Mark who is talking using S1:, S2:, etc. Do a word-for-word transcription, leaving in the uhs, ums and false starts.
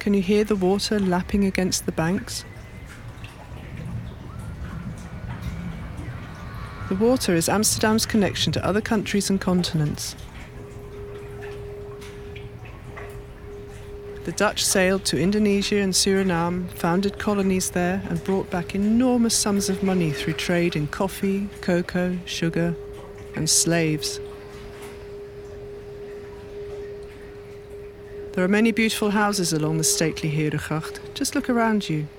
S1: Can you hear the water lapping against the banks? The water is Amsterdam's connection to other countries and continents. The Dutch sailed to Indonesia and Suriname, founded colonies there, and brought back enormous sums of money through trade in coffee, cocoa, sugar, and slaves. There are many beautiful houses along the stately Herengracht. Just look around you.